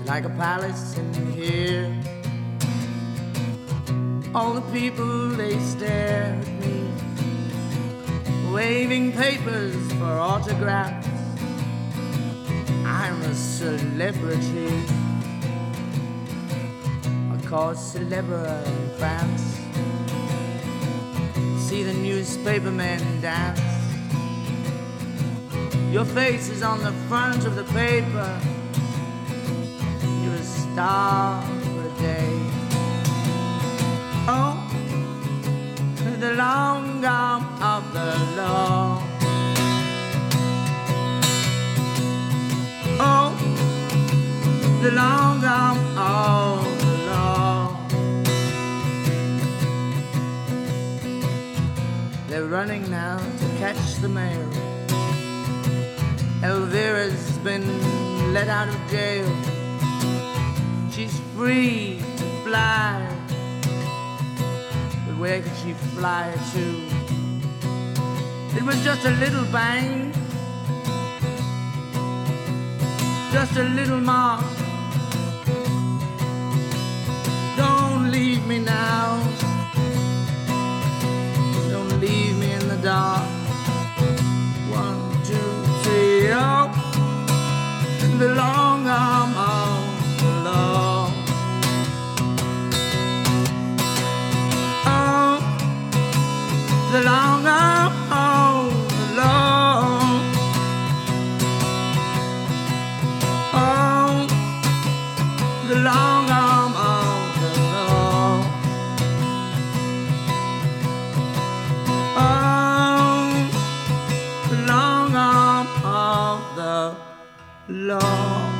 like a palace in here. All the people, they stare at me, waving papers for autographs. I'm a celebrity, I call celebra in France. See the newspaper men dance. Your face is on the front of the paper. You're a star for a day. Oh, the long arm of the law. Oh, the long arm of the law. They're running now to catch the mail. Elvira's been let out of jail. She's free to fly. But where could she fly to? It was just a little bang, just a little mark. Don't leave me now, don't leave me in the dark. 1, 2, 3, oh, the long arm of the law. Oh, the long arm of the law. Oh, the long arm of the law. Oh, the long arm of the law.